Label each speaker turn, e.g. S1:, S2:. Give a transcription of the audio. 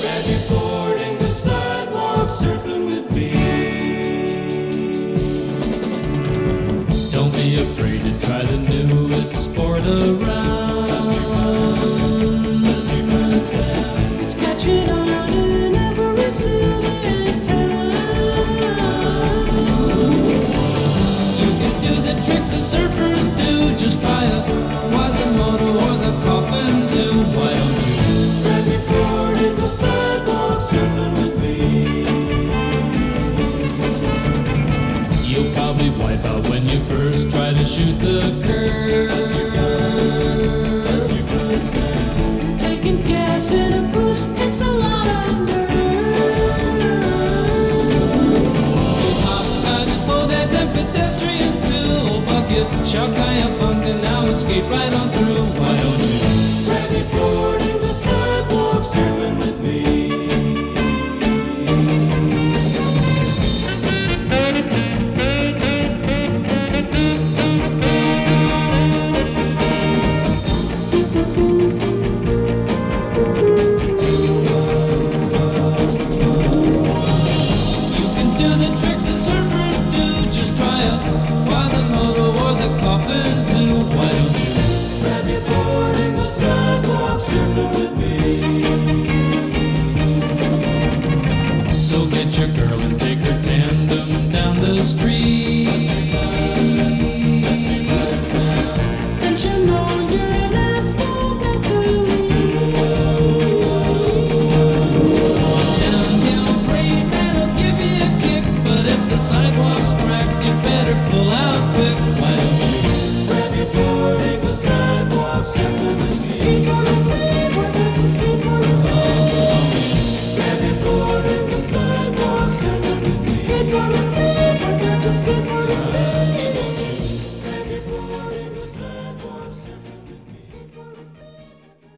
S1: Grab your board and go sidewalk surfing with me.
S2: Don't be afraid to try the newest sport around.
S1: It's catching on in every city and town.
S2: You can do the tricks the surfers do. Just try a Quasimodo or the coffin too. Why don't you
S1: Grab your board and go sidewalk surfing with me.
S2: You'll probably wipe out when you first try to shoot the curve.
S1: Taking gas in a boost takes a lot of nerve.
S2: Those hopscotch, pole dance, and pedestrians too. Bucket, shark, kayak, punk, and now and skate right on through.